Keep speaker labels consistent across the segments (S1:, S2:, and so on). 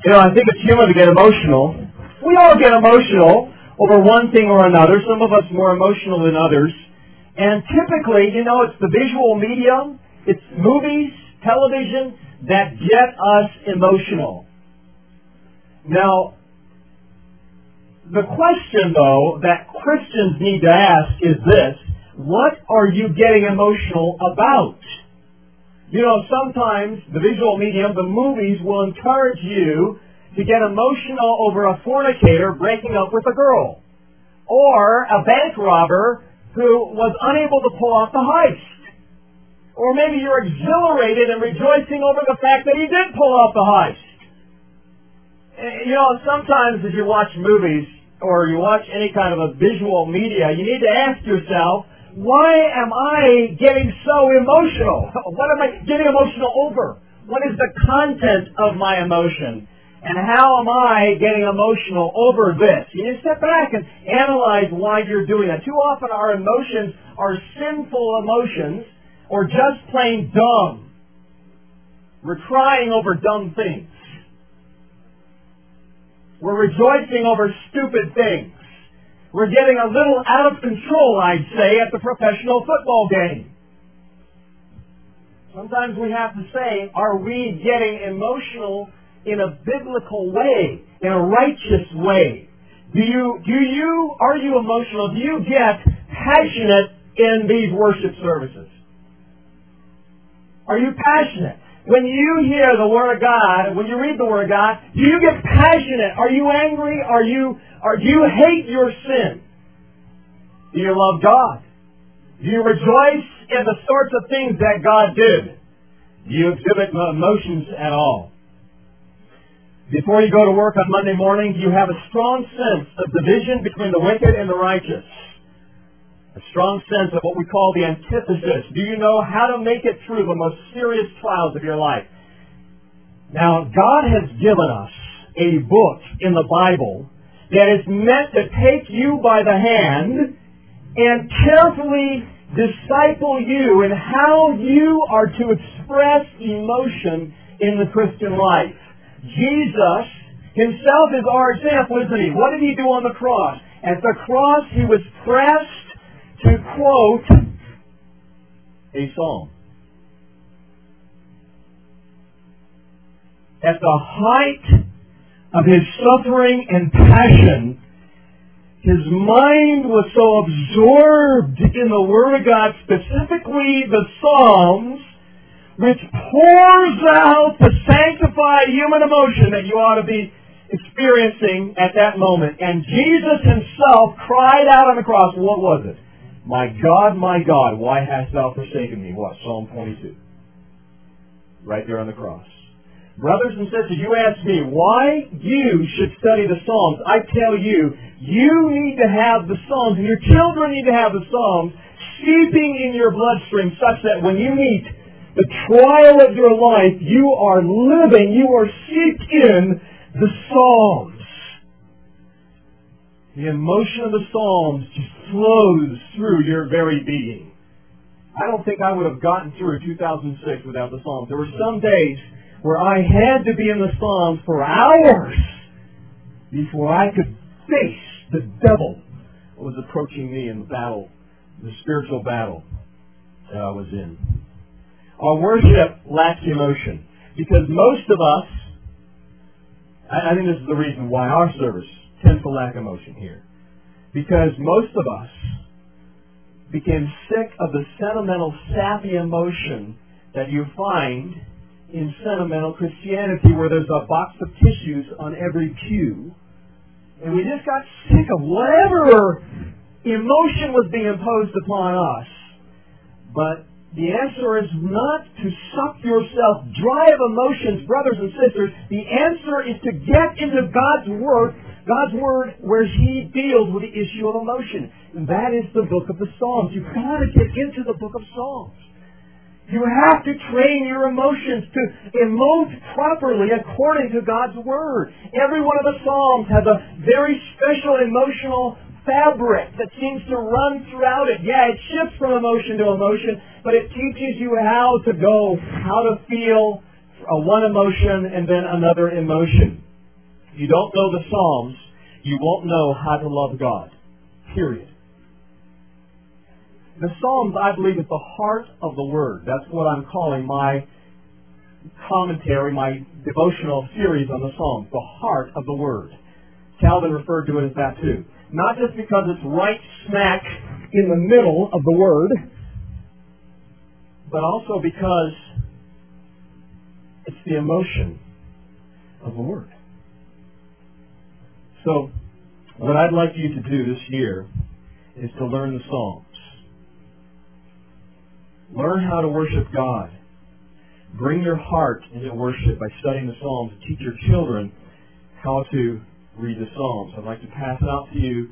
S1: I think it's human to get emotional. We all get emotional over one thing or another. Some of us more emotional than others. And typically, it's the visual medium, it's movies, television, that get us emotional. Now, the question, though, that Christians need to ask is this: what are you getting emotional about? Sometimes the visual medium, the movies, will encourage you to get emotional over a fornicator breaking up with a girl, or a bank robber who was unable to pull off the heist. Or maybe you're exhilarated and rejoicing over the fact that he did pull off the heist. Sometimes as you watch movies or you watch any kind of a visual media, you need to ask yourself, why am I getting so emotional? What am I getting emotional over? What is the content of my emotion? And how am I getting emotional over this? You need to step back and analyze why you're doing that. Too often our emotions are sinful emotions or just plain dumb. We're crying over dumb things. We're rejoicing over stupid things. We're getting a little out of control, I'd say, at the professional football game. Sometimes we have to say, are we getting emotional in a biblical way, in a righteous way? Are you emotional? Do you get passionate in these worship services? Are you passionate? When you hear the Word of God, when you read the Word of God, do you get passionate? Are you angry? Do you hate your sin? Do you love God? Do you rejoice in the sorts of things that God did? Do you exhibit emotions at all? Before you go to work on Monday morning, do you have a strong sense of division between the wicked and the righteous? A strong sense of what we call the antithesis. Do you know how to make it through the most serious trials of your life? Now, God has given us a book in the Bible that is meant to take you by the hand and carefully disciple you in how you are to express emotion in the Christian life. Jesus himself is our example, isn't he? What did he do on the cross? At the cross, he was pressed to quote a psalm. At the height of his suffering and passion, his mind was so absorbed in the Word of God, specifically the Psalms, which pours out the sanctified human emotion that you ought to be experiencing at that moment. And Jesus himself cried out on the cross. What was it? My God, why hast thou forsaken me? What? Psalm 22. Right there on the cross. Brothers and sisters, you ask me why you should study the Psalms. I tell you, you need to have the Psalms, and your children need to have the Psalms seeping in your bloodstream such that when you meet the trial of your life, you are seeped in the Psalms. The emotion of the Psalms just flows through your very being. I don't think I would have gotten through 2006 without the Psalms. There were some days where I had to be in the Psalms for hours before I could face the devil that was approaching me in the battle, the spiritual battle that I was in. Our worship lacks emotion because most of us, I think this is the reason why our service tends to lack emotion here. Because most of us became sick of the sentimental, sappy emotion that you find in sentimental Christianity, where there's a box of tissues on every pew. And we just got sick of whatever emotion was being imposed upon us. But the answer is not to suck yourself dry of emotions, brothers and sisters. The answer is to get into God's Word where He deals with the issue of emotion. And that is the book of the Psalms. You've got to get into the book of Psalms. You have to train your emotions to emote properly according to God's Word. Every one of the Psalms has a very special emotional fabric that seems to run throughout it. Yeah, it shifts from emotion to emotion, but it teaches you how to feel one emotion and then another emotion. If you don't know the Psalms, you won't know how to love God. Period. The Psalms, I believe, is the heart of the Word. That's what I'm calling my commentary, my devotional series on the Psalms, the heart of the Word. Calvin referred to it as that too. Not just because it's right smack in the middle of the Word, but also because it's the emotion of the Word. So, what I'd like you to do this year is to learn the Psalms. Learn how to worship God. Bring your heart into worship by studying the Psalms. Teach your children how to read the Psalms. I'd like to pass out to you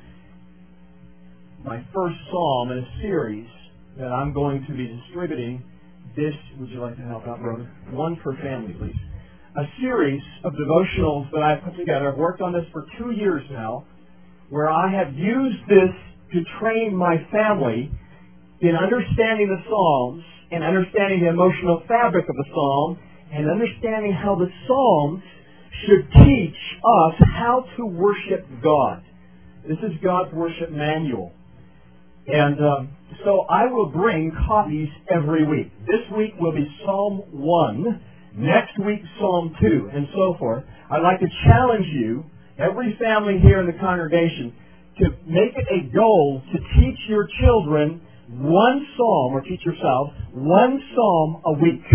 S1: my first Psalm in a series that I'm going to be distributing. This, would you like to help out, brother? One per family, please. A series of devotionals that I've put together. I've worked on this for 2 years now, where I have used this to train my family in understanding the Psalms and understanding the emotional fabric of the Psalm and understanding how the Psalms should teach us how to worship God. This is God's worship manual. And so I will bring copies every week. This week will be Psalm 1, next week Psalm 2, and so forth. I'd like to challenge you, every family here in the congregation, to make it a goal to teach your children one psalm, or teach yourself, one psalm a week.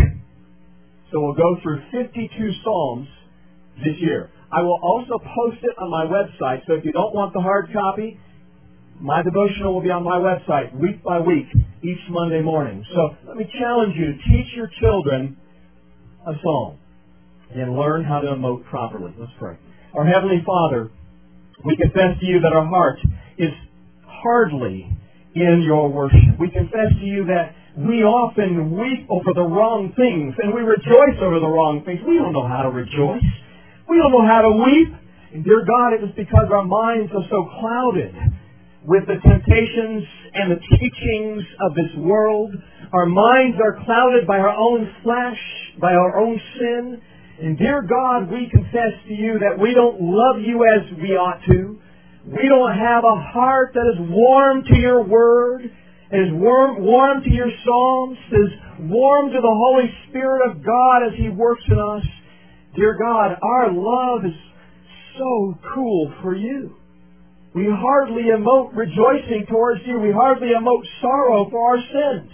S1: So we'll go through 52 psalms this year. I will also post it on my website, so if you don't want the hard copy, my devotional will be on my website week by week, each Monday morning. So let me challenge you to teach your children a psalm and learn how to emote properly. Let's pray. Our Heavenly Father, we confess to you that our heart is hardly in your worship. We confess to you that we often weep over the wrong things and we rejoice over the wrong things. We don't know how to rejoice. We don't know how to weep. And dear God, it is because our minds are so clouded with the temptations and the teachings of this world. Our minds are clouded by our own flesh, by our own sin. And dear God, we confess to you that we don't love you as we ought to. We don't have a heart that is warm to your word, is warm to your psalms, is warm to the Holy Spirit of God as He works in us. Dear God, our love is so cool for you. We hardly emote rejoicing towards you. We hardly emote sorrow for our sins.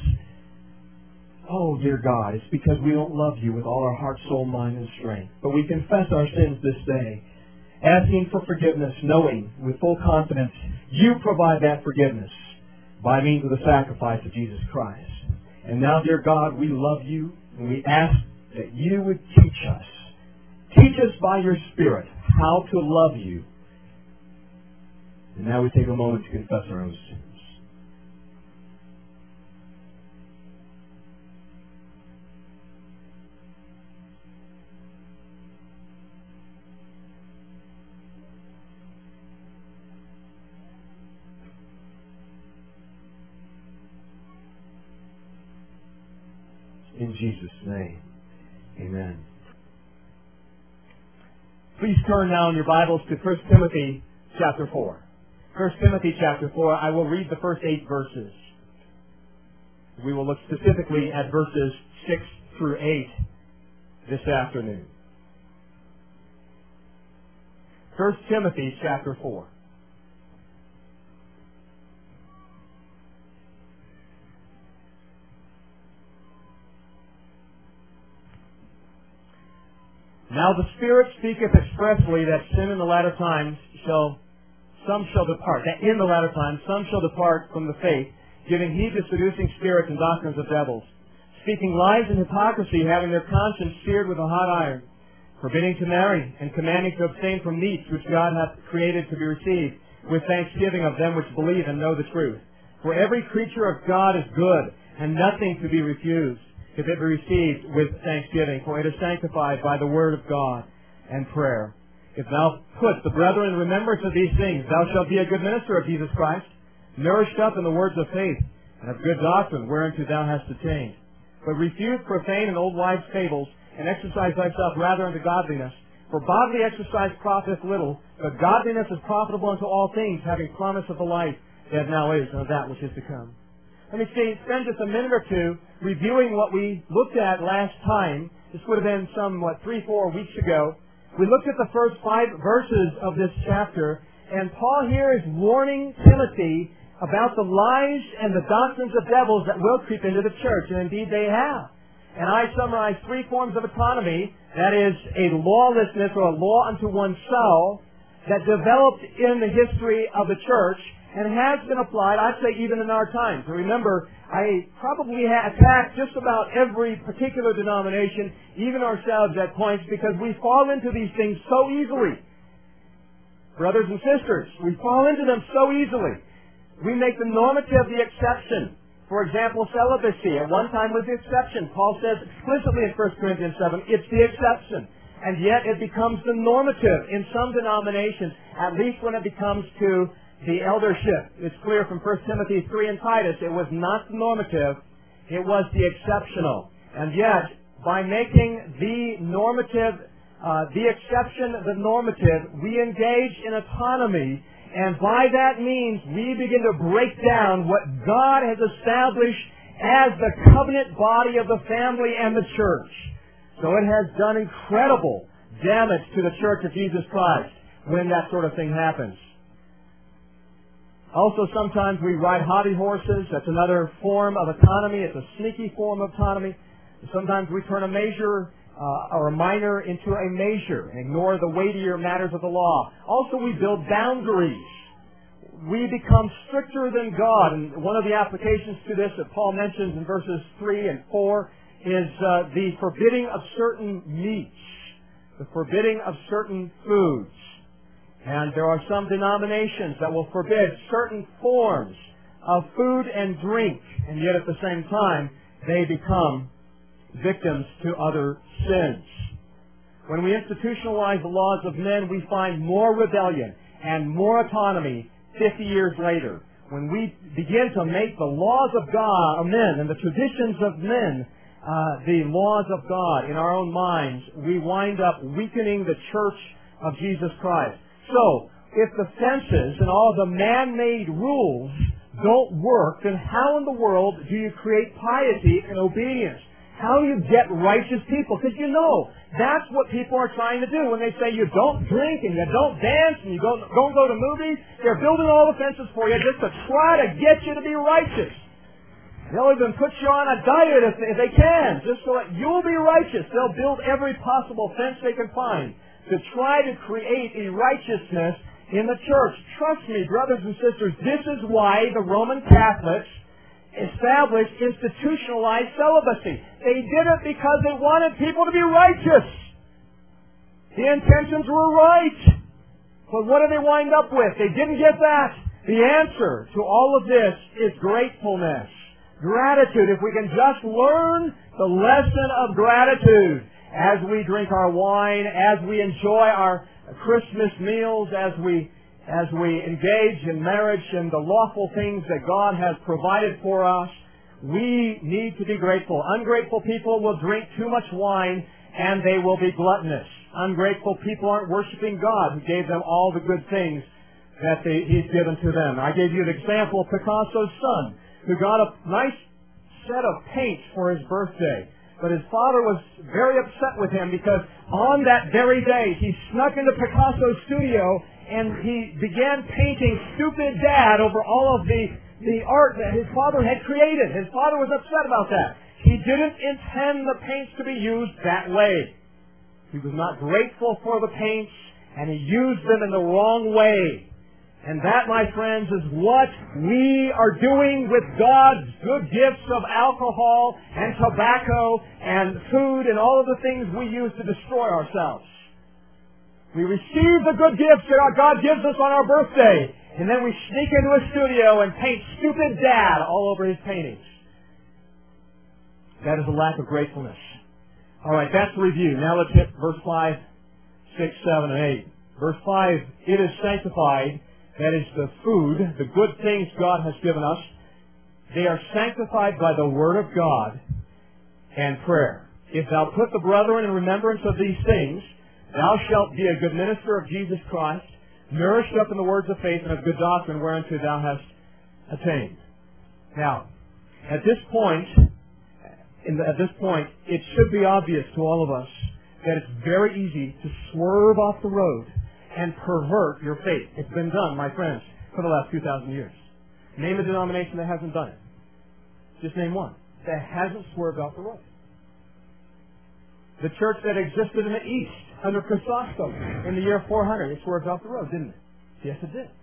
S1: Oh, dear God, it's because we don't love you with all our heart, soul, mind, and strength. But we confess our sins this day, asking for forgiveness, knowing with full confidence you provide that forgiveness by means of the sacrifice of Jesus Christ. And now, dear God, we love you, and we ask that you would teach us. Teach us by your Spirit how to love you. And now we take a moment to confess our own sins. In Jesus' name, amen. Please turn now in your Bibles to 1 Timothy chapter 4. 1 Timothy chapter 4, I will read the first 8 verses. We will look specifically at verses 6 through 8 this afternoon. 1 Timothy chapter 4. Now the Spirit speaketh expressly that in the latter times some shall depart. That in the latter times some shall depart from the faith, giving heed to seducing spirits and doctrines of devils, speaking lies and hypocrisy, having their conscience seared with a hot iron, forbidding to marry, and commanding to abstain from meats which God hath created to be received, with thanksgiving of them which believe and know the truth. For every creature of God is good, and nothing to be refused, if it be received with thanksgiving, for it is sanctified by the word of God and prayer. If thou put the brethren in remembrance of these things, thou shalt be a good minister of Jesus Christ, nourished up in the words of faith, and of good doctrine, whereunto thou hast attained. But refuse profane and old wives' fables, and exercise thyself rather unto godliness, For bodily exercise profiteth little, but godliness is profitable unto all things, having promise of the life that now is and of that which is to come. Let me spend just a minute or two reviewing what we looked at last time. This would have been 3-4 weeks ago. We looked at the first 5 verses of this chapter, and Paul here is warning Timothy about the lies and the doctrines of devils that will creep into the church, and indeed they have. And I summarized 3 forms of autonomy, that is, a lawlessness or a law unto oneself that developed in the history of the church and has been applied, I'd say, even in our times. And remember, I probably attacked just about every particular denomination, even ourselves at points, because we fall into these things so easily. Brothers and sisters, we fall into them so easily. We make the normative the exception. For example, celibacy at one time was the exception. Paul says explicitly in 1 Corinthians 7, it's the exception. And yet it becomes the normative in some denominations, at least when it becomes to the eldership. It's clear from 1 Timothy 3 and Titus, it was not the normative, it was the exceptional. And yet, by making the normative, the exception the normative, we engage in autonomy. And by that means, we begin to break down what God has established as the covenant body of the family and the church. So it has done incredible damage to the church of Jesus Christ when that sort of thing happens. Also, sometimes we ride hobby horses. That's another form of autonomy. It's a sneaky form of autonomy. Sometimes we turn a major or a minor into a major and ignore the weightier matters of the law. Also, we build boundaries. We become stricter than God. And one of the applications to this that Paul mentions in verses 3 and 4 is the forbidding of certain meats, the forbidding of certain foods. And there are some denominations that will forbid certain forms of food and drink, and yet at the same time, they become victims to other sins. When we institutionalize the laws of men, we find more rebellion and more autonomy 50 years later. When we begin to make the laws of God, of men, and the traditions of men, the laws of God in our own minds, we wind up weakening the church of Jesus Christ. So, if the fences and all the man-made rules don't work, then how in the world do you create piety and obedience? How do you get righteous people? Because you know, that's what people are trying to do when they say you don't drink and you don't dance and you don't go to movies. They're building all the fences for you just to try to get you to be righteous. They'll even put you on a diet if they can, just so that you'll be righteous. They'll build every possible fence they can find to try to create a righteousness in the church. Trust me, brothers and sisters, this is why the Roman Catholics established institutionalized celibacy. They did it because they wanted people to be righteous. The intentions were right. But what did they wind up with? They didn't get that. The answer to all of this is gratefulness. Gratitude. If we can just learn the lesson of gratitude as we drink our wine, as we enjoy our Christmas meals, as we engage in marriage and the lawful things that God has provided for us, we need to be grateful. Ungrateful people will drink too much wine and they will be gluttonous. Ungrateful people aren't worshiping God who gave them all the good things that He's given to them. I gave you the example of Picasso's son who got a nice set of paints for his birthday. But his father was very upset with him because on that very day he snuck into Picasso's studio and he began painting Stupid Dad over all of the art that his father had created. His father was upset about that. He didn't intend the paints to be used that way. He was not grateful for the paints, and he used them in the wrong way. And that, my friends, is what we are doing with God's good gifts of alcohol and tobacco and food and all of the things we use to destroy ourselves. We receive the good gifts that God gives us on our birthday, and then we sneak into a studio and paint Stupid Dad all over his paintings. That is a lack of gratefulness. All right, that's the review. Now let's hit verse 5, 6, 7, and 8. Verse 5, it is sanctified. That is the food, the good things God has given us. They are sanctified by the Word of God and prayer. If thou put the brethren in remembrance of these things, Thou shalt be a good minister of Jesus Christ, nourished up in the words of faith and of good doctrine whereunto thou hast attained. Now, at this point, it should be obvious to all of us that it's very easy to swerve off the road and pervert your faith. It's been done, my friends, for the last 2,000 years. Name a denomination that hasn't done it. Just name one that hasn't swerved off the road. The church that existed in the East under Chrysostom in the year 400, it swerved off the road, didn't it? Yes, it did.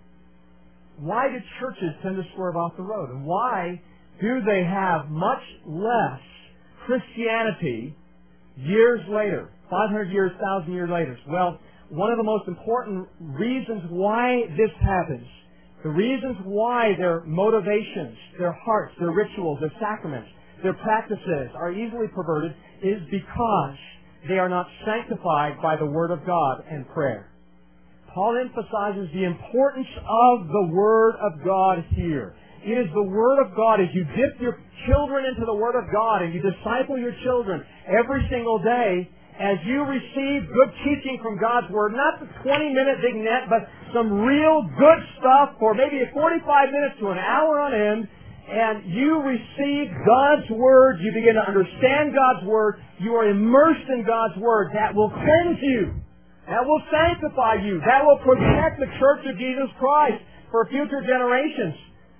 S1: Why do churches tend to swerve off the road? And why do they have much less Christianity years later, 500 years, 1,000 years later? Well, one of the most important reasons why this happens, the reasons why their motivations, their hearts, their rituals, their sacraments, their practices are easily perverted is because they are not sanctified by the Word of God and prayer. Paul emphasizes the importance of the Word of God here. It is the Word of God. As you dip your children into the Word of God and you disciple your children every single day, as you receive good teaching from God's Word, not the 20-minute vignette, but some real good stuff for maybe 45 minutes to an hour on end, and you receive God's Word, you begin to understand God's Word, you are immersed in God's Word, that will cleanse you, that will sanctify you, that will protect the Church of Jesus Christ for future generations.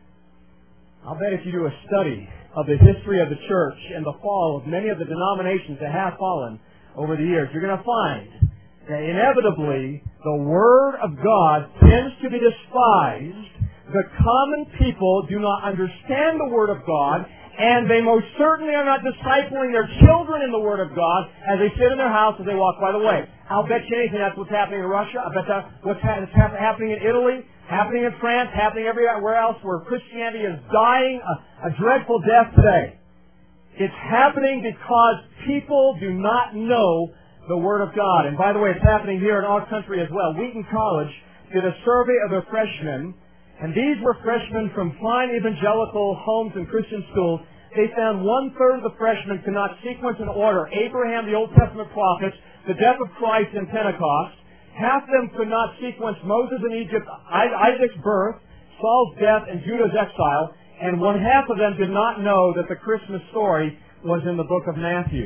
S1: I'll bet if you do a study of the history of the Church and the fall of many of the denominations that have fallen over the years, you're going to find that inevitably the Word of God tends to be despised. The common people do not understand the Word of God, and they most certainly are not discipling their children in the Word of God as they sit in their house as they walk by the way. I'll bet you anything that's what's happening in Russia. I bet that's what's happening in Italy, happening in France, happening everywhere else where Christianity is dying a dreadful death today. It's happening because people do not know the Word of God. And by the way, it's happening here in our country as well. Wheaton College did a survey of their freshmen, and these were freshmen from fine evangelical homes and Christian schools. They found 1/3 of the freshmen could not sequence in order Abraham, the Old Testament prophets, the death of Christ, and Pentecost. Half them could not sequence Moses in Egypt, Isaac's birth, Saul's death, and Judah's exile. And 1/2 of them did not know that the Christmas story was in the book of Matthew.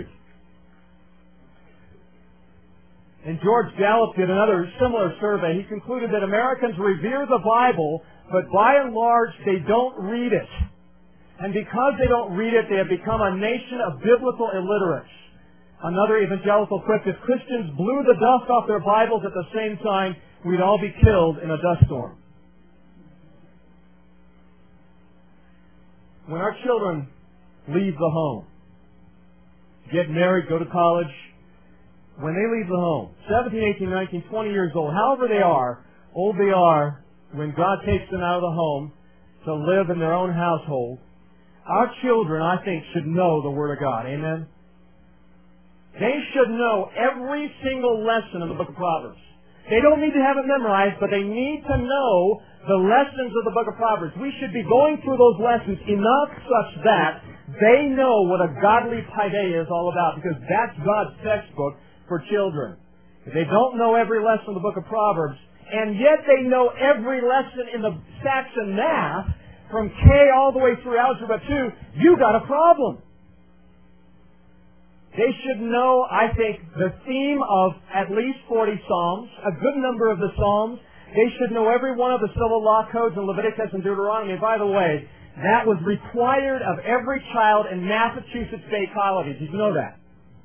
S1: And George Gallup did another similar survey. He concluded that Americans revere the Bible, but by and large they don't read it. And because they don't read it, they have become a nation of biblical illiterates. Another evangelical quipped, if Christians blew the dust off their Bibles at the same time, we'd all be killed in a dust storm. When our children leave the home, get married, go to college, when they leave the home, 17, 18, 19, 20 years old, however they are, old they are, when God takes them out of the home to live in their own household, our children, I think, should know the Word of God. Amen? They should know every single lesson in the book of Proverbs. They don't need to have it memorized, but they need to know the lessons of the book of Proverbs. We should be going through those lessons enough such that they know what a godly paideia is all about, because that's God's textbook for children. If they don't know every lesson of the book of Proverbs, and yet they know every lesson in the Saxon math, from K all the way through Algebra 2, you got a problem. They should know, I think, the theme of at least 40 Psalms, a good number of the Psalms. They should know every one of the civil law codes in Leviticus and Deuteronomy. And by the way, that was required of every child in Massachusetts Bay colleges. Did you know that?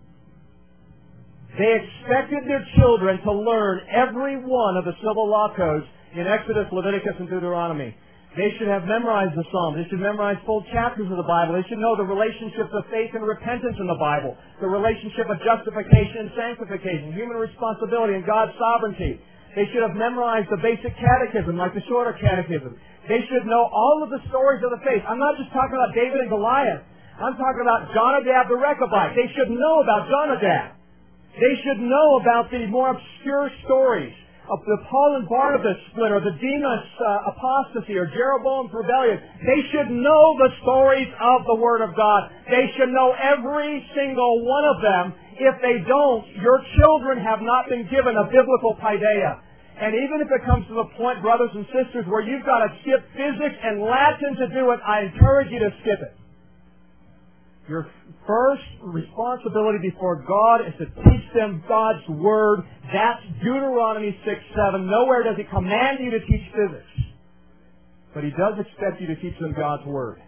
S1: They expected their children to learn every one of the civil law codes in Exodus, Leviticus, and Deuteronomy. They should have memorized the Psalms. They should memorize full chapters of the Bible. They should know the relationships of faith and repentance in the Bible, the relationship of justification and sanctification, human responsibility and God's sovereignty. They should have memorized the basic catechism, like the shorter catechism. They should know all of the stories of the faith. I'm not just talking about David and Goliath. I'm talking about Jonadab the Rechabite. They should know about Jonadab. They should know about the more obscure stories of the Paul and Barnabas split, or the Demas apostasy, or Jeroboam's rebellion. They should know the stories of the Word of God. They should know every single one of them If they don't, your children have not been given a biblical paideia. And even if it comes to the point, brothers and sisters, where you've got to skip physics and Latin to do it, I encourage you to skip it. Your first responsibility before God is to teach them God's Word. That's Deuteronomy 6:7. Nowhere does He command you to teach physics. But He does expect you to teach them God's Word.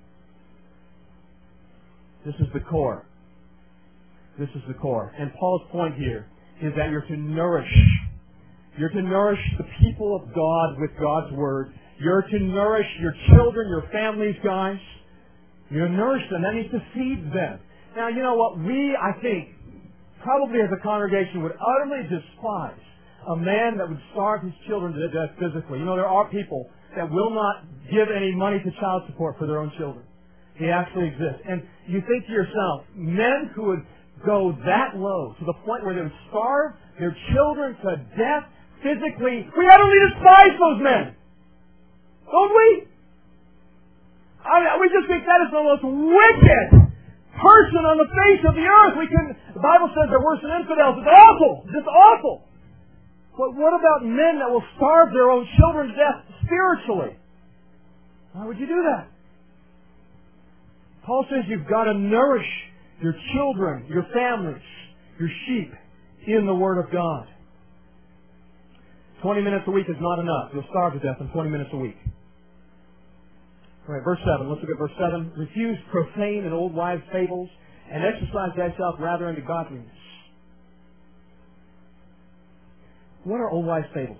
S1: This is the core. This is the core. And Paul's point here is that you're to nourish. You're to nourish the people of God with God's Word. You're to nourish your children, your families, guys. You're to nourish them. That means to feed them. Now, you know what? We, I think, probably as a congregation would utterly despise a man that would starve his children to death physically. You know, there are people that will not give any money to child support for their own children. They actually exist. And you think to yourself, men who would go that low to the point where they would starve their children to death physically, we utterly despise those men. Don't we? We just think that is the most wicked person on the face of the earth. The Bible says they're worse than infidels. It's awful. It's just awful. But what about men that will starve their own children to death spiritually? Why would you do that? Paul says you've got to nourish your children, your families, your sheep in the Word of God. 20 minutes a week is not enough. You'll starve to death in 20 minutes a week. All right, verse 7. Let's look at verse 7. Refuse profane and old wives' fables, and exercise thyself rather unto godliness. What are old wives' fables?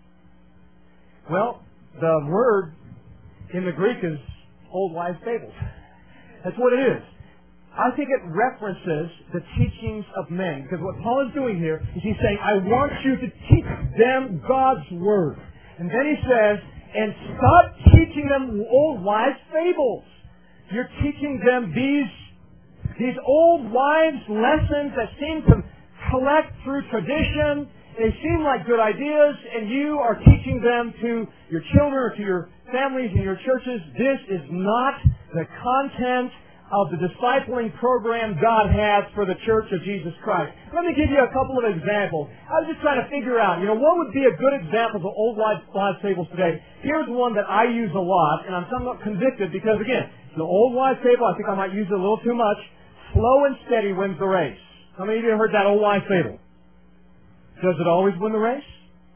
S1: Well, the word in the Greek is old wives' fables. That's what it is. I think it references the teachings of men. Because what Paul is doing here is he's saying, I want you to teach them God's Word. And then he says, and stop teaching them old wives' fables. You're teaching them these old wives' lessons that seem to collect through tradition. They seem like good ideas, and you are teaching them to your children or to your families and your churches. This is not the content of the discipling program God has for the Church of Jesus Christ. Let me give you a couple of examples. I was just trying to figure out, what would be a good example of old wives' fables today. Here's one that I use a lot, and I'm somewhat convicted because, again, the old wives' fable, I think I might use it a little too much. Slow and steady wins the race. How many of you have heard that old wives' fable? Does it always win the race?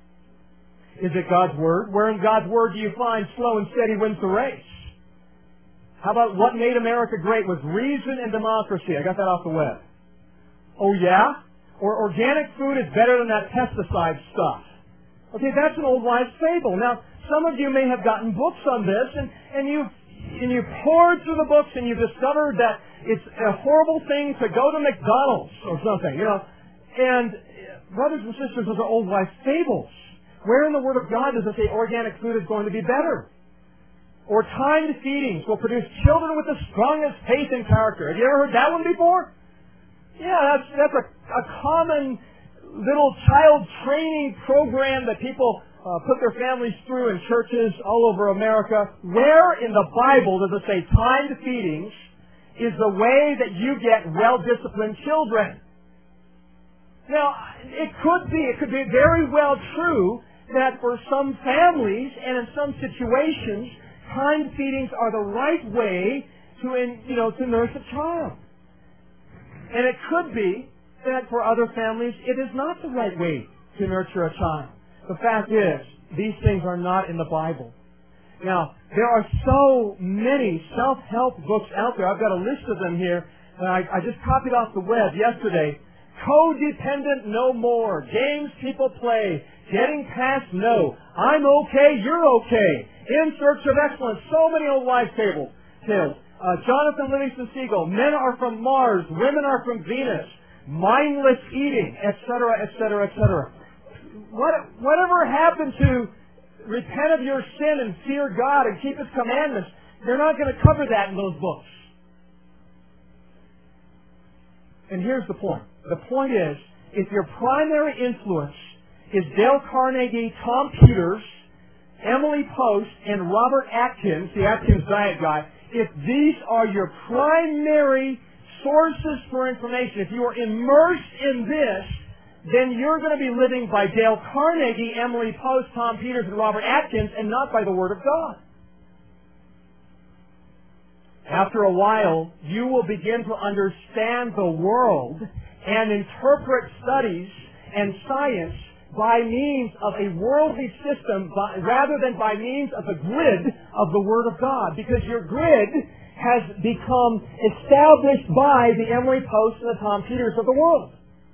S1: Is it God's Word? Where in God's Word do you find slow and steady wins the race? How about what made America great was reason and democracy? I got that off the web. Oh, yeah? Or organic food is better than that pesticide stuff. Okay, that's an old wives' fable. Now, some of you may have gotten books on this, and you've poured through the books and you've discovered that it's a horrible thing to go to McDonald's or something, And brothers and sisters, those are old wives' fables. Where in the Word of God does it say organic food is going to be better? Or timed feedings will produce children with the strongest faith and character. Have you ever heard that one before? Yeah, that's a common little child training program that people put their families through in churches all over America. Where in the Bible does it say timed feedings is the way that you get well-disciplined children? Now, it could be very well true that for some families and in some situations, timed feedings are the right way to nurse a child. And it could be that for other families, it is not the right way to nurture a child. The fact is, these things are not in the Bible. Now, there are so many self-help books out there. I've got a list of them here. I just copied off the web yesterday. Codependent no more. Games people play. Getting past no. I'm okay, you're okay. In search of excellence. So many old wives' tales. Jonathan Livingston Seagull. Men are from Mars. Women are from Venus. Mindless eating, etc., etc., etc. Whatever happened to repent of your sin and fear God and keep His commandments? They're not going to cover that in those books. And here's the point. The point is, if your primary influence is Dale Carnegie, Tom Peters, Emily Post, and Robert Atkins, the Atkins diet guy, if these are your primary sources for information, if you are immersed in this, then you're going to be living by Dale Carnegie, Emily Post, Tom Peters, and Robert Atkins, and not by the Word of God. After a while, you will begin to understand the world and interpret studies and science by means of a worldly system rather than by means of the grid of the Word of God. Because your grid has become established by the Emily Post and the Tom Peters of the world.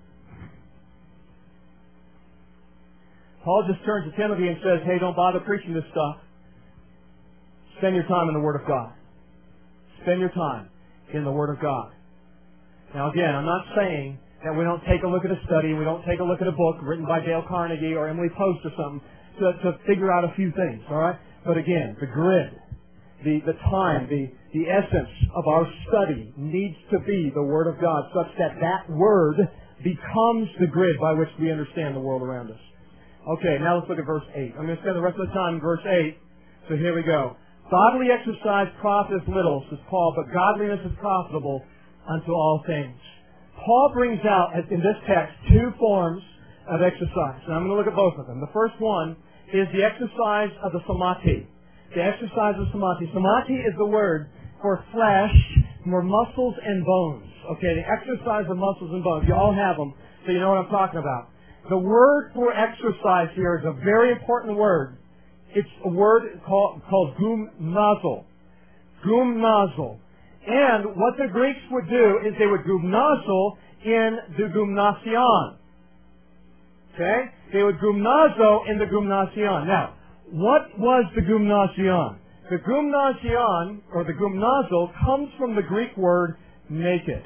S1: Paul just turns to Timothy and says, hey, don't bother preaching this stuff. Spend your time in the Word of God. Spend your time in the Word of God. Now again, I'm not saying that we don't take a look at a study, we don't take a look at a book written by Dale Carnegie or Emily Post or something to figure out a few things, all right? But again, the grid, the time, the essence of our study needs to be the Word of God such that that Word becomes the grid by which we understand the world around us. Okay, now let's look at verse 8. I'm going to spend the rest of the time in verse 8, so here we go. Bodily exercise profiteth little, says Paul, but godliness is profitable unto all things. Paul brings out, in this text, two forms of exercise. And I'm going to look at both of them. The first one is the exercise of the samadhi. The exercise of samadhi. Samadhi is the word for flesh, for muscles and bones. Okay, the exercise of muscles and bones. You all have them, so you know what I'm talking about. The word for exercise here is a very important word. It's a word called gymnazo. Gymnazo. And what the Greeks would do is they would gymnazo in the gymnasion. Okay? They would gymnazo in the gymnasion. Now, what was the gymnasion? The gymnasion, or the gymnazo, comes from the Greek word naked.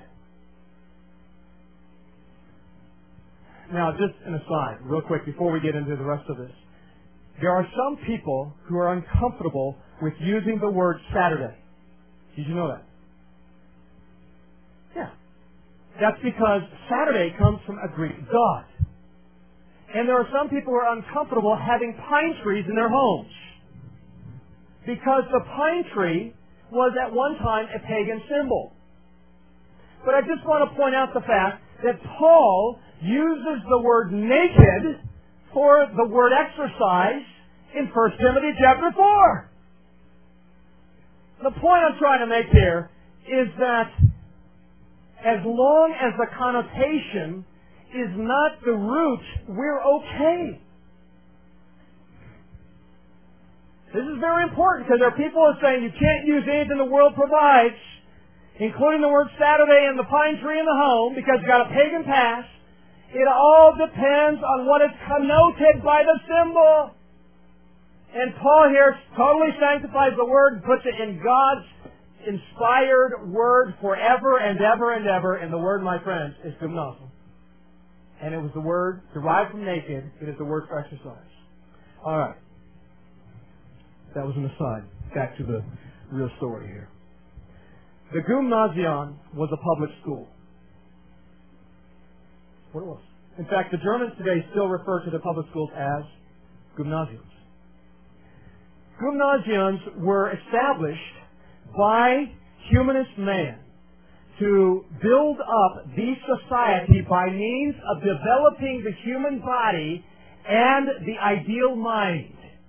S1: Now, just an aside, real quick, before we get into the rest of this. There are some people who are uncomfortable with using the word Saturday. Did you know that? Yeah. That's because Saturday comes from a Greek god. And there are some people who are uncomfortable having pine trees in their homes. Because the pine tree was at one time a pagan symbol. But I just want to point out the fact that Paul uses the word naked for the word exercise in 1 Timothy chapter 4. The point I'm trying to make here is that as long as the connotation is not the root, we're okay. This is very important because there are people who are saying you can't use anything the world provides, including the word Saturday and the pine tree in the home, because you've got a pagan past. It all depends on what is connoted by the symbol. And Paul here totally sanctifies the word and puts it in God's inspired word forever and ever and ever. And the word, my friends, is gymnazo. And it was the word derived from naked. It is the word for exercise. All right. That was an aside. Back to the real story here. The gymnasium was a public school. What it was. In fact, the Germans today still refer to the public schools as gymnasiums. Gymnasiums were established by humanist man to build up the society by means of developing the human body and the ideal mind.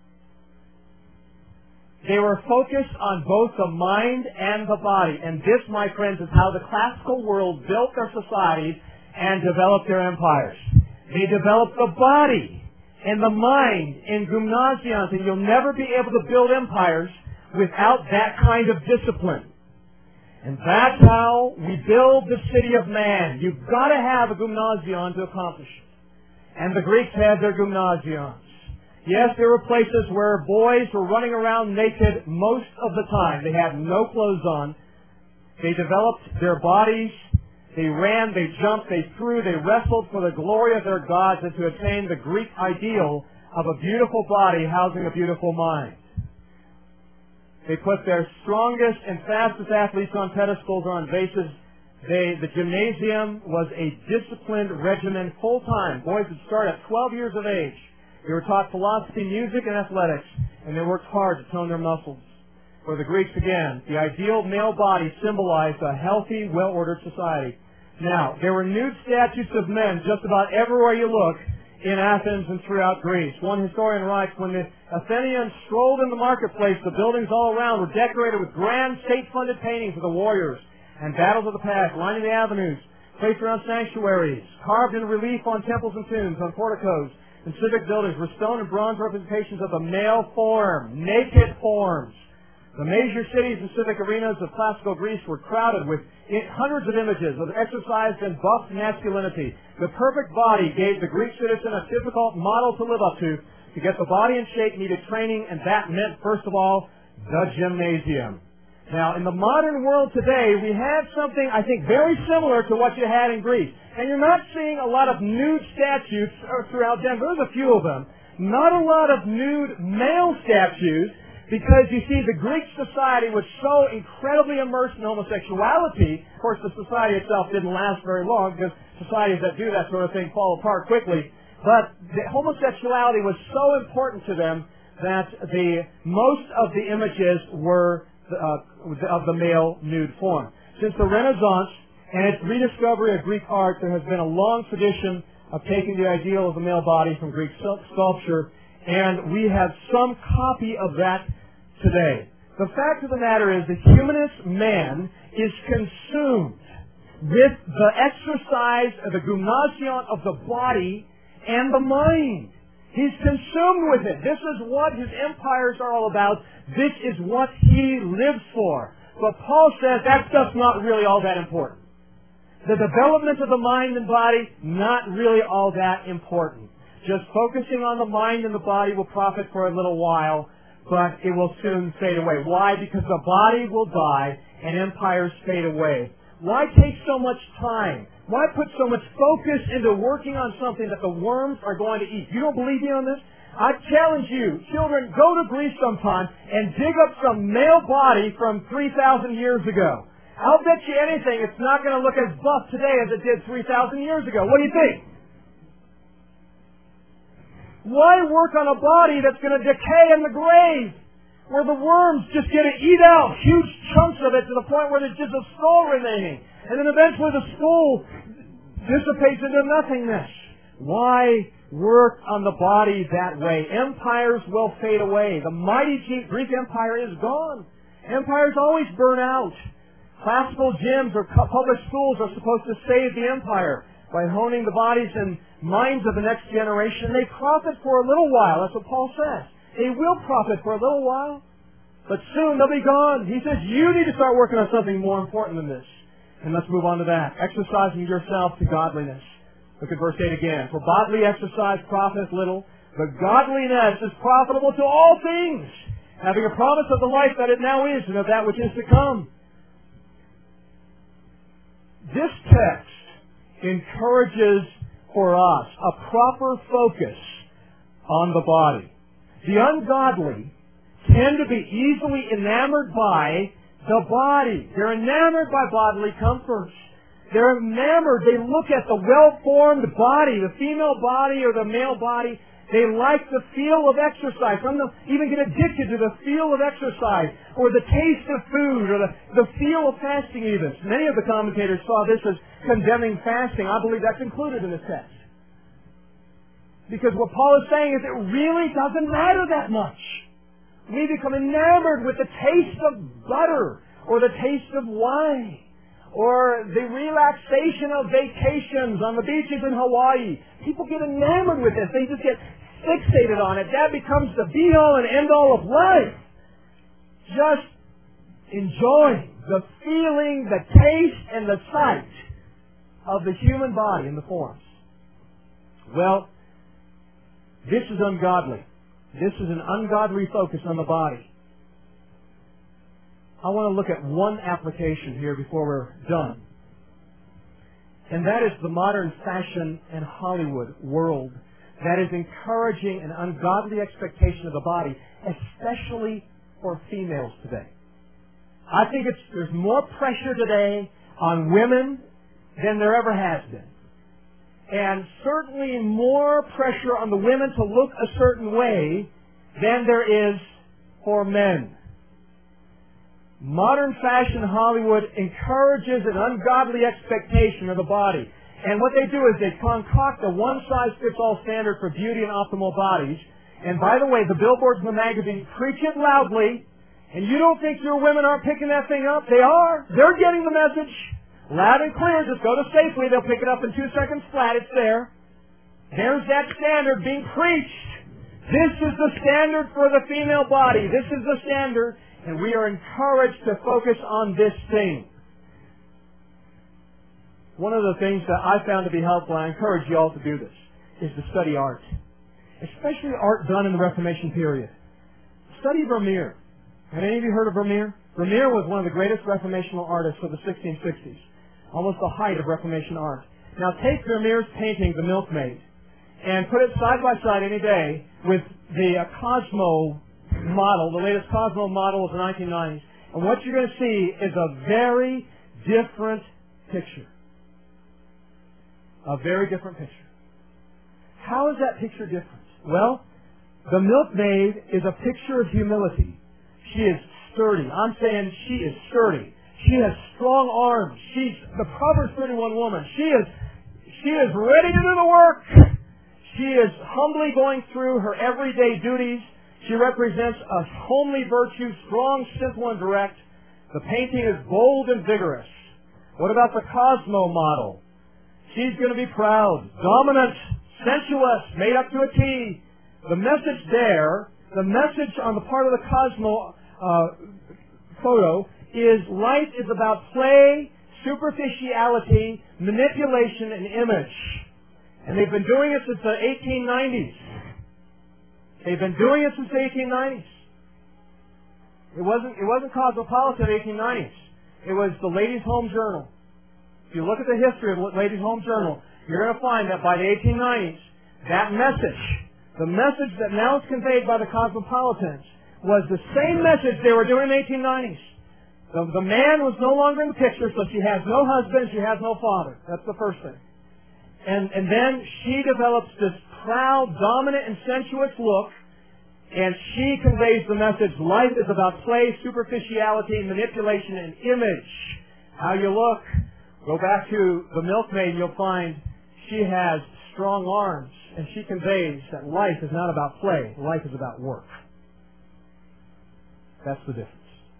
S1: They were focused on both the mind and the body. And this, my friends, is how the classical world built their societies and developed their empires. They developed the body and the mind in gymnasiums, and you'll never be able to build empires without that kind of discipline. And that's how we build the city of man. You've got to have a gymnasium to accomplish it. And the Greeks had their gymnasiums. Yes, there were places where boys were running around naked most of the time. They had no clothes on. They developed their bodies. They ran, they jumped, they threw, they wrestled for the glory of their gods and to attain the Greek ideal of a beautiful body housing a beautiful mind. They put their strongest and fastest athletes on pedestals or on vases. The gymnasium was a disciplined regimen full-time. Boys would start at 12 years of age. They were taught philosophy, music, and athletics, and they worked hard to tone their muscles. For the Greeks, again, the ideal male body symbolized a healthy, well-ordered society. Now, there were nude statues of men just about everywhere you look in Athens and throughout Greece. One historian writes, when the Athenians strolled in the marketplace, the buildings all around were decorated with grand state-funded paintings of the warriors and battles of the past, lining the avenues, placed around sanctuaries, carved in relief on temples and tombs, on porticos and civic buildings were stone and bronze representations of the male form, naked forms. The major cities and civic arenas of classical Greece were crowded with hundreds of images of exercised and buffed masculinity. The perfect body gave the Greek citizen a difficult model to live up to. To get the body in shape needed training, and that meant, first of all, the gymnasium. Now, in the modern world today, we have something, I think, very similar to what you had in Greece. And you're not seeing a lot of nude statues throughout Denver. There's a few of them. Not a lot of nude male statues, because, you see, the Greek society was so incredibly immersed in homosexuality. Of course, the society itself didn't last very long, because societies that do that sort of thing fall apart quickly. But the homosexuality was so important to them that most of the images were of the male nude form. Since the Renaissance and its rediscovery of Greek art, there has been a long tradition of taking the ideal of the male body from Greek sculpture, and we have some copy of that today. The fact of the matter is the humanist man is consumed with the exercise of the gymnasion of the body and the mind. He's consumed with it. This is what his empires are all about. This is what he lives for. But Paul says that's just not really all that important. The development of the mind and body, not really all that important. Just focusing on the mind and the body will profit for a little while, but it will soon fade away. Why? Because the body will die and empires fade away. Why take so much time? Why put so much focus into working on something that the worms are going to eat? You don't believe me on this? I challenge you, children, go to Greece sometime and dig up some male body from 3,000 years ago. I'll bet you anything it's not going to look as buff today as it did 3,000 years ago. What do you think? Why work on a body that's going to decay in the grave, where the worms just get to eat out huge chunks of it to the point where there's just a skull remaining, and then eventually the skull dissipates into nothingness? Why work on the body that way? Empires will fade away. The mighty Greek Empire is gone. Empires always burn out. Classical gyms or public schools are supposed to save the empire by honing the bodies and minds of the next generation. They profit for a little while. That's what Paul says. They will profit for a little while, but soon they'll be gone. He says you need to start working on something more important than this. And let's move on to that. Exercising yourself to godliness. Look at verse 8 again. For bodily exercise profiteth little, but godliness is profitable to all things, having a promise of the life that it now is and of that which is to come. This text encourages for us a proper focus on the body. The ungodly tend to be easily enamored by the body. They're enamored by bodily comforts. They're enamored. They look at the well-formed body, the female body or the male body. They like the feel of exercise. Some of them even get addicted to the feel of exercise or the taste of food or the feel of fasting even. Many of the commentators saw this as condemning fasting. I believe that's included in this text. Because what Paul is saying is it really doesn't matter that much. We become enamored with the taste of butter or the taste of wine or the relaxation of vacations on the beaches in Hawaii. People get enamored with this. They just get fixated on it. That becomes the be-all and end-all of life. Just enjoying the feeling, the taste, and the sight of the human body in the forms. Well, this is ungodly. This is an ungodly focus on the body. I want to look at one application here before we're done. And that is the modern fashion and Hollywood world that is encouraging an ungodly expectation of the body, especially for females today. I think there's more pressure today on women than there ever has been. And certainly more pressure on the women to look a certain way than there is for men. Modern fashion Hollywood encourages an ungodly expectation of the body. And what they do is they concoct a one-size-fits-all standard for beauty and optimal bodies. And by the way, the billboards and the magazines preach it loudly. And you don't think your women aren't picking that thing up? They are. They're getting the message loud and clear. Just go to Safeway. They'll pick it up in 2 seconds flat. It's there. There's that standard being preached. This is the standard for the female body. This is the standard. And we are encouraged to focus on this thing. One of the things that I found to be helpful, and I encourage you all to do this, is to study art. Especially art done in the Reformation period. Study Vermeer. Have any of you heard of Vermeer? Vermeer was one of the greatest Reformational artists of the 1660s. Almost the height of Reformation art. Now take Vermeer's painting, The Milkmaid, and put it side by side any day with the Cosmo model, the latest Cosmo model of the 1990s. And what you're going to see is a very different picture. A very different picture. How is that picture different? Well, the Milkmaid is a picture of humility. She is sturdy. I'm saying she is sturdy. She has strong arms. She's the Proverbs 31 woman. She is ready to do the work. She is humbly going through her everyday duties. She represents a homely virtue, strong, simple, and direct. The painting is bold and vigorous. What about the Cosmo model? She's going to be proud, dominant, sensuous, made up to a T. The message there, the message on the part of the Cosmo photo is life is about play, superficiality, manipulation, and image. And they've been doing it since the 1890s. They've been doing it since the 1890s. It wasn't Cosmopolitan in the 1890s. It was the Ladies' Home Journal. If you look at the history of the Ladies' Home Journal, you're going to find that by the 1890s, that message, the message that now is conveyed by the Cosmopolitans, was the same message they were doing in the 1890s. The man was no longer in the picture, so she has no husband, she has no father. That's the first thing. And then she develops this proud, dominant, and sensuous look, and she conveys the message, life is about play, superficiality, manipulation, and image. How you look. Go back to the Milkmaid, and you'll find she has strong arms, and she conveys that life is not about play, life is about work. That's the difference.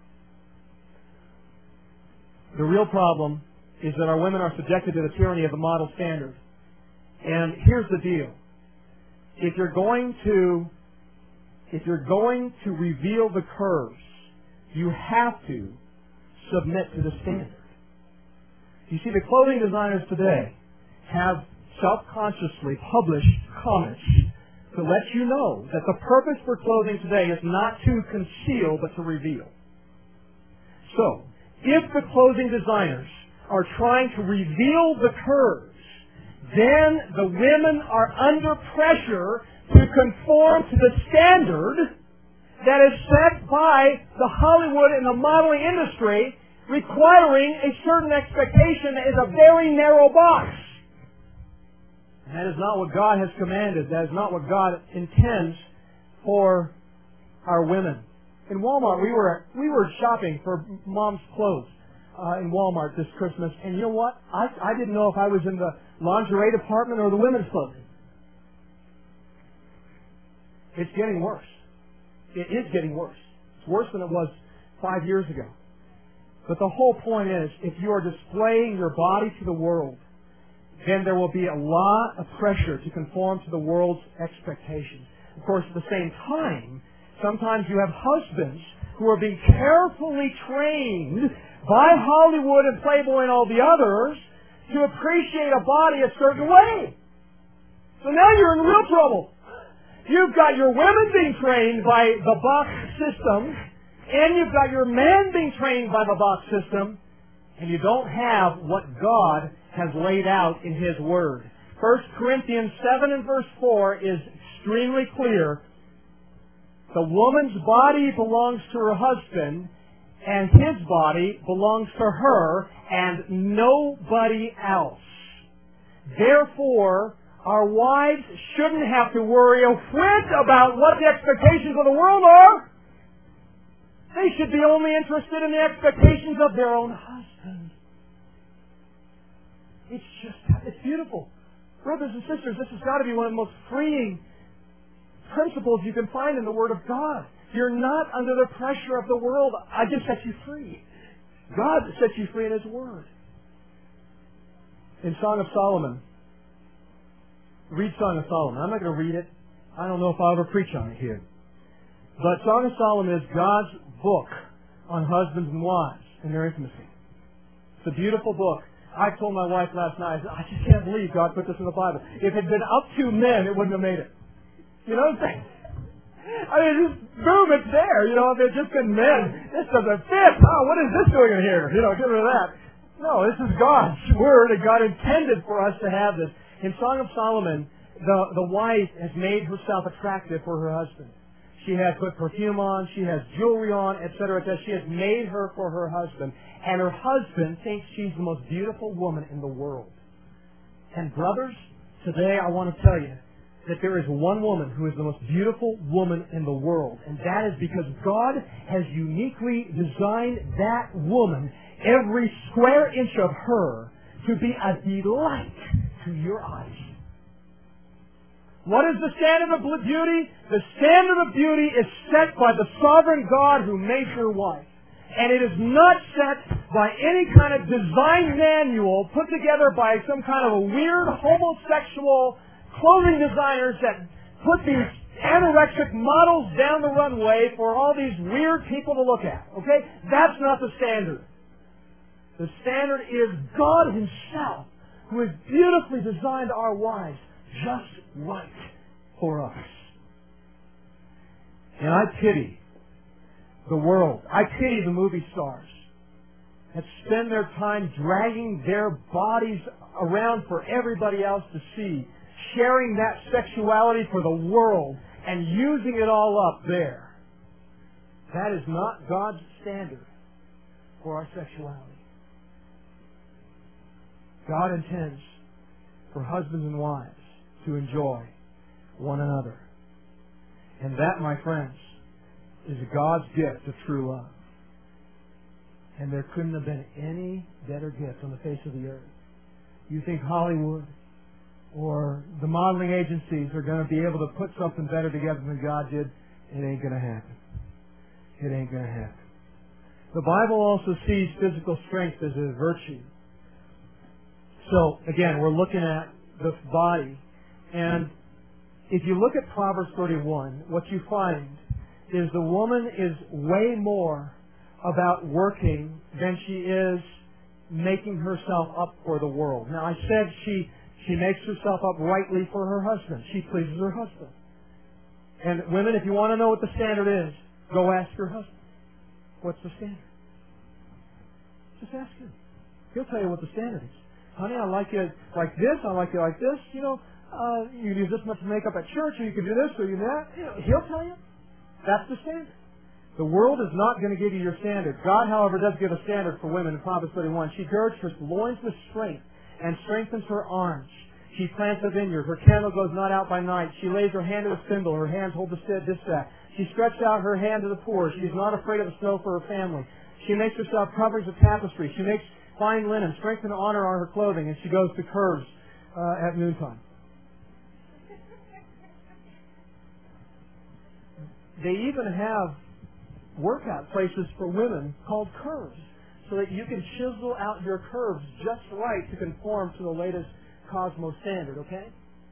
S1: The real problem is that our women are subjected to the tyranny of the model standard. And here's the deal. If you're going to reveal the curves, you have to submit to the standard. You see, the clothing designers today have self-consciously published comments to let you know that the purpose for clothing today is not to conceal, but to reveal. So, if the clothing designers are trying to reveal the curves, then the women are under pressure to conform to the standard that is set by the Hollywood and the modeling industry, requiring a certain expectation that is a very narrow box. And that is not what God has commanded. That is not what God intends for our women. In Walmart, we were shopping for Mom's clothes in Walmart this Christmas, and you know what? I didn't know if I was in the lingerie department or the women's clothing. It's getting worse. It is getting worse. It's worse than it was 5 years ago. But the whole point is, if you are displaying your body to the world, then there will be a lot of pressure to conform to the world's expectations. Of course, at the same time, sometimes you have husbands who are being carefully trained by Hollywood and Playboy and all the others to appreciate a body a certain way. So now you're in real trouble. You've got your women being trained by the box system, and you've got your men being trained by the box system, and you don't have what God has laid out in His Word. 1 Corinthians 7 and verse 4 is extremely clear. The woman's body belongs to her husband, and his body belongs to her, and nobody else. Therefore, our wives shouldn't have to worry a whit about what the expectations of the world are. They should be only interested in the expectations of their own husband. It's beautiful. Brothers and sisters, this has got to be one of the most freeing principles you can find in the Word of God. You're not under the pressure of the world. I just set you free. God sets you free in His Word. In Song of Solomon, read Song of Solomon. I'm not going to read it. I don't know if I'll ever preach on it here. But Song of Solomon is God's book on husbands and wives and their intimacy. It's a beautiful book. I told my wife last night, I just can't believe God put this in the Bible. If it had been up to men, it wouldn't have made it. You know what I'm saying? I mean, just boom, it's there. You know, if it had just been men, this doesn't fit. Oh, what is this doing in here? You know, get rid of that. No, this is God's Word, and God intended for us to have this. In Song of Solomon, the wife has made herself attractive for her husband. She has put perfume on, she has jewelry on, etc., etc. She has made her for her husband. And her husband thinks she's the most beautiful woman in the world. And brothers, today I want to tell you that there is one woman who is the most beautiful woman in the world. And that is because God has uniquely designed that woman, every square inch of her, to be a delight to your eyes. What is the standard of beauty? The standard of beauty is set by the sovereign God who made your wife. And it is not set by any kind of design manual put together by some kind of a weird homosexual clothing designers that put these anorexic models down the runway for all these weird people to look at. Okay? That's not the standard. The standard is God Himself, who has beautifully designed our wives just right for us. And I pity the world. I pity the movie stars that spend their time dragging their bodies around for everybody else to see, sharing that sexuality for the world and using it all up there. That is not God's standard for our sexuality. God intends for husbands and wives to enjoy one another. And that, my friends, is God's gift of true love. And there couldn't have been any better gift on the face of the earth. You think Hollywood or the modeling agencies are going to be able to put something better together than God did? It ain't going to happen. It ain't going to happen. The Bible also sees physical strength as a virtue. So, again, we're looking at the body. And if you look at Proverbs 31, what you find is the woman is way more about working than she is making herself up for the world. Now, I said she makes herself up rightly for her husband. She pleases her husband. And women, if you want to know what the standard is, go ask your husband. What's the standard? Just ask him. He'll tell you what the standard is. Honey, I like you like this. I like you like this. You know, you use this much makeup at church, or you can do this, or you do that. You know, he'll tell you. That's the standard. The world is not going to give you your standard. God, however, does give a standard for women in Proverbs 31. She girds her loins with strength and strengthens her arms. She plants a vineyard. Her candle goes not out by night. She lays her hand to the spindle. Her hands hold the distaff. She stretches out her hand to the poor. She is not afraid of the snow for her family. She makes herself coverings of tapestry. She makes fine linen. Strength and honor are her clothing. And she goes to curves at noontime. They even have workout places for women called curves, so that you can chisel out your curves just right to conform to the latest Cosmos standard, okay?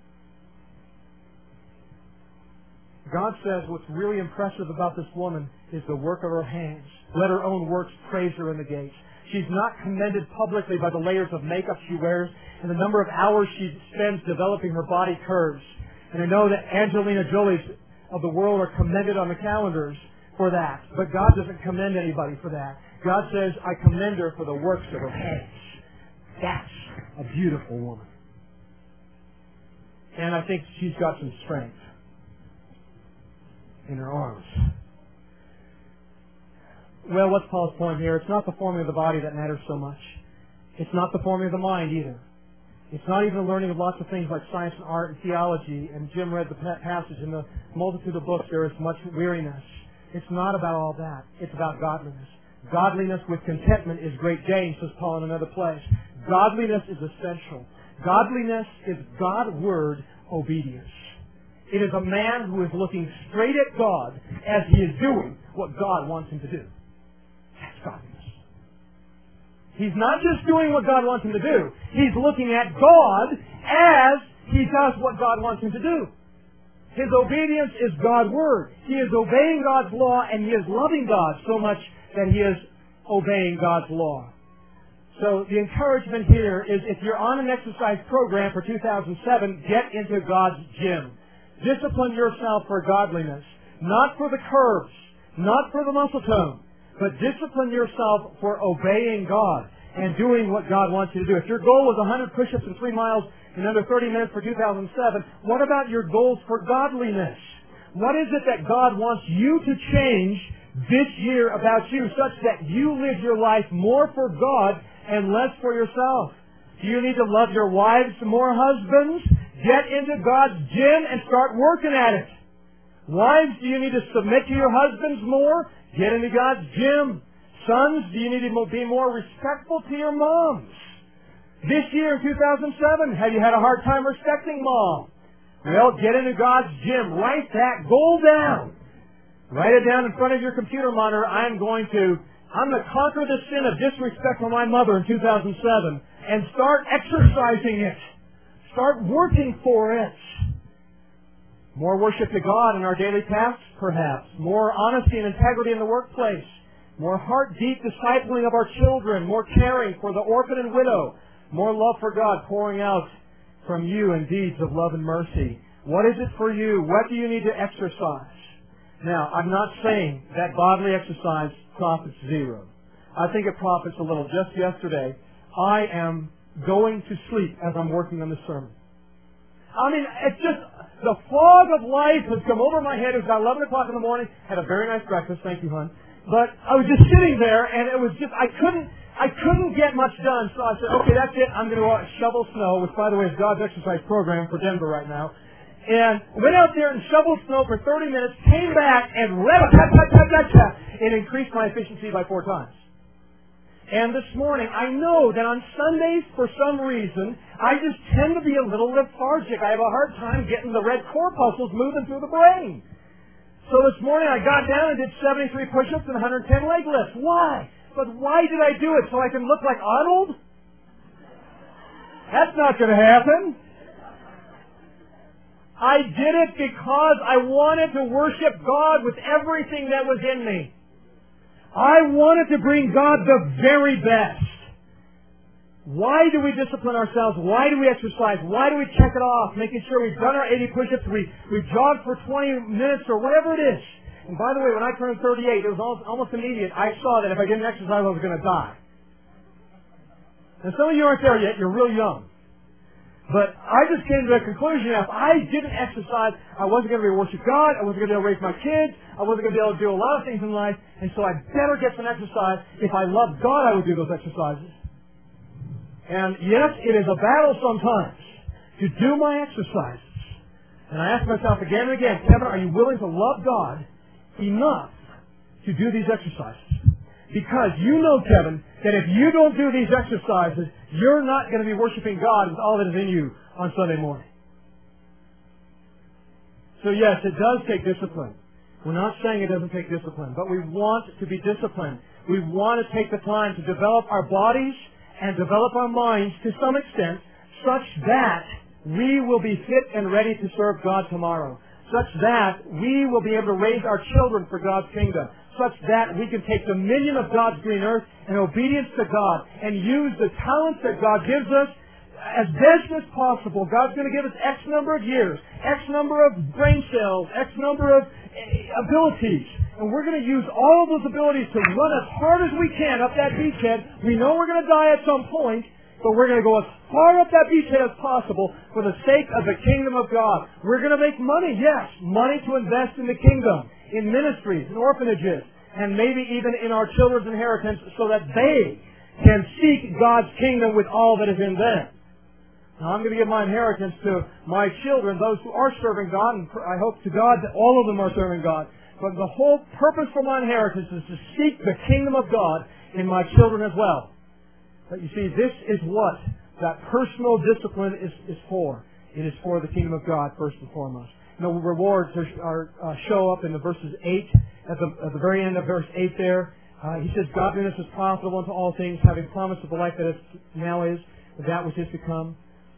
S1: God says what's really impressive about this woman is the work of her hands. Let her own works praise her in the gates. She's not commended publicly by the layers of makeup she wears and the number of hours she spends developing her body curves. And I know that Angelina Jolie's of the world are commended on the calendars for that. But God doesn't commend anybody for that. God says, I commend her for the works of her hands. That's a beautiful woman. And I think she's got some strength in her arms. Well, what's Paul's point here? It's not the forming of the body that matters so much. It's not the forming of the mind either. It's not even the learning of lots of things like science and art and theology. And Jim read the passage in the multitude of books. There is much weariness.
S2: It's not about all that. It's about godliness. Godliness with contentment is great gain, says Paul in another place. Godliness is essential. Godliness is God-word obedience. It is a man who is looking straight at God as he is doing what God wants him to do. That's godliness. He's not just doing what God wants him to do. He's looking at God as he does what God wants him to do. His obedience is God's word. He is obeying God's law, and he is loving God so much that he is obeying God's law. So the encouragement here is, if you're on an exercise program for 2007, get into God's gym. Discipline yourself for godliness. Not for the curves, not for the muscle tone, but discipline yourself for obeying God and doing what God wants you to do. If your goal was 100 push-ups and 3 miles in under 30 minutes for 2007, what about your goals for godliness? What is it that God wants you to change this year about you, such that you live your life more for God and less for yourself? Do you need to love your wives more, husbands? Get into God's gym and start working at it. Wives, do you need to submit to your husbands more? Get into God's gym. Sons, do you need to be more respectful to your moms? This year in 2007, have you had a hard time respecting mom? Well, get into God's gym. Write that goal down. Write it down in front of your computer monitor. I'm going to conquer the sin of disrespect for my mother in 2007 and start exercising it. Start working for it. More worship to God in our daily tasks, perhaps. More honesty and integrity in the workplace. More heart-deep discipling of our children. More caring for the orphan and widow. More love for God pouring out from you in deeds of love and mercy. What is it for you? What do you need to exercise? Now, I'm not saying that bodily exercise profits zero. I think it profits a little. Just yesterday, I am going to sleep as I'm working on the sermon. I mean, it's just, the fog of life has come over my head. It was about 11 o'clock in the morning. Had a very nice breakfast. Thank you, hon. But I was just sitting there, and it was just, I couldn't get much done. So I said, okay, that's it. I'm going to shovel snow, which, by the way, is God's exercise program for Denver right now. And went out there and shoveled snow for 30 minutes, came back, and it increased my efficiency by 4 times. And this morning, I know that on Sundays, for some reason, I just tend to be a little lethargic. I have a hard time getting the red corpuscles moving through the brain. So this morning, I got down and did 73 push-ups and 110 leg lifts. Why? But why did I do it? So I can look like Arnold? That's not going to happen. I did it because I wanted to worship God with everything that was in me. I wanted to bring God the very best. Why do we discipline ourselves? Why do we exercise? Why do we check it off, making sure we've done our 80 push-ups, we jogged for 20 minutes or whatever it is? And by the way, when I turned 38, it was almost immediate. I saw that if I didn't exercise, I was going to die. And some of you aren't there yet. You're real young. But I just came to the conclusion that if I didn't exercise, I wasn't going to be able to worship God, I wasn't going to be able to raise my kids, I wasn't going to be able to do a lot of things in life, and so I better get some exercise. If I loved God, I would do those exercises. And yes, it is a battle sometimes to do my exercises. And I ask myself again and again, Kevin, are you willing to love God enough to do these exercises? Because you know, Kevin, that if you don't do these exercises, you're not going to be worshiping God with all that is in you on Sunday morning. So yes, it does take discipline. We're not saying it doesn't take discipline, but we want to be disciplined. We want to take the time to develop our bodies and develop our minds to some extent such that we will be fit and ready to serve God tomorrow. Such that we will be able to raise our children for God's kingdom. Such that we can take dominion of God's green earth and obedience to God and use the talents that God gives us as best as possible. God's going to give us X number of years, X number of brain cells, X number of abilities. And we're going to use all of those abilities to run as hard as we can up that beachhead. We know we're going to die at some point, but we're going to go as far up that beachhead as possible for the sake of the kingdom of God. We're going to make money, yes, money to invest in the kingdom, in ministries, in orphanages, and maybe even in our children's inheritance so that they can seek God's kingdom with all that is in them. Now, I'm going to give my inheritance to my children, those who are serving God, and I hope to God that all of them are serving God. But the whole purpose for my inheritance is to seek the kingdom of God in my children as well. But you see, this is what that personal discipline is for. It is for the kingdom of God, first and foremost. The rewards show up in the verses 8, at the very end of verse 8 there. He says, godliness is profitable unto all things, having promise of the life that now is, that which is to come.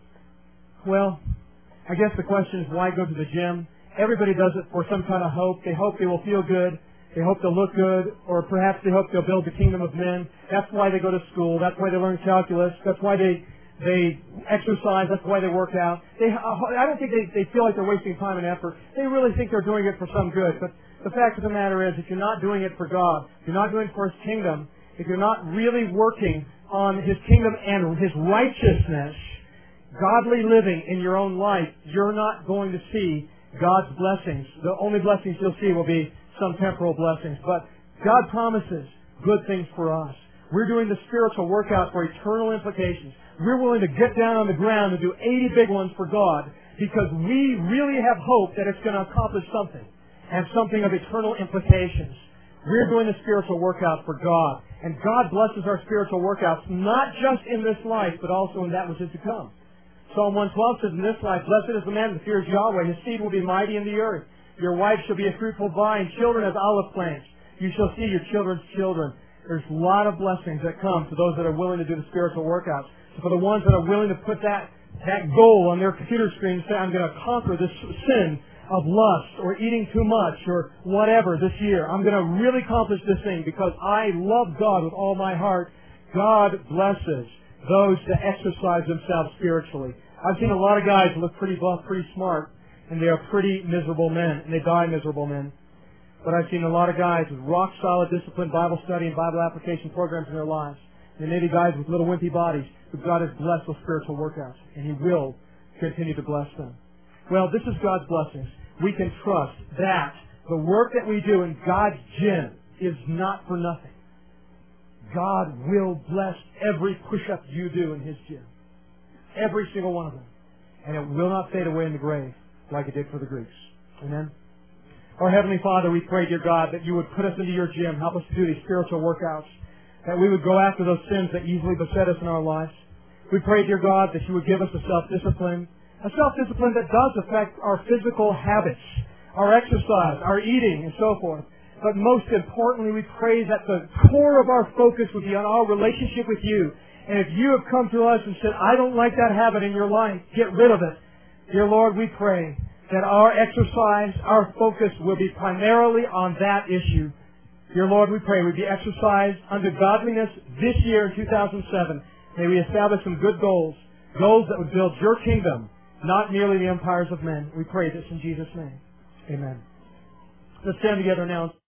S2: Well, I guess the question is, why go to the gym? Everybody does it for some kind of hope. They hope they will feel good. They hope they'll look good. Or perhaps they hope they'll build the kingdom of men. That's why they go to school. That's why they learn calculus. That's why they exercise. That's why they work out. I don't think they feel like they're wasting time and effort. They really think they're doing it for some good. But the fact of the matter is, if you're not doing it for God, if you're not doing it for His kingdom, if you're not really working on His kingdom and His righteousness, godly living in your own life, you're not going to see God's blessings. The only blessings you'll see will be some temporal blessings. But God promises good things for us. We're doing the spiritual workout for eternal implications. We're willing to get down on the ground and do 80 big ones for God because we really have hope that it's going to accomplish something and something of eternal implications. We're doing the spiritual workout for God. And God blesses our spiritual workouts not just in this life, but also in that which is to come. Psalm 112 says, in this life, blessed is the man that fears Yahweh. His seed will be mighty in the earth. Your wife shall be a fruitful vine, children as olive plants. You shall see your children's children. There's a lot of blessings that come to those that are willing to do the spiritual workouts. So for the ones that are willing to put that goal on their computer screen and say, I'm going to conquer this sin of lust or eating too much or whatever this year. I'm going to really accomplish this thing because I love God with all my heart. God blesses those that exercise themselves spiritually. I've seen a lot of guys who look pretty buff, pretty smart, and they are pretty miserable men, and they die miserable men. But I've seen a lot of guys with rock-solid discipline, Bible study, and Bible application programs in their lives. And maybe guys with little wimpy bodies who God has blessed with spiritual workouts, and He will continue to bless them. Well, this is God's blessings. We can trust that the work that we do in God's gym is not for nothing. God will bless every push-up you do in His gym. Every single one of them. And it will not fade away in the grave like it did for the Greeks. Amen? Our Heavenly Father, we pray, dear God, that You would put us into Your gym, help us to do these spiritual workouts, that we would go after those sins that easily beset us in our lives. We pray, dear God, that You would give us a self-discipline that does affect our physical habits, our exercise, our eating, and so forth. But most importantly, we pray that the core of our focus would be on our relationship with You. And if You have come to us and said, I don't like that habit in your life, get rid of it. Dear Lord, we pray that our exercise, our focus will be primarily on that issue. Dear Lord, we pray we be exercised unto godliness this year in 2007. May we establish some good goals that would build Your kingdom, not merely the empires of men. We pray this in Jesus' name. Amen. Let's stand together now.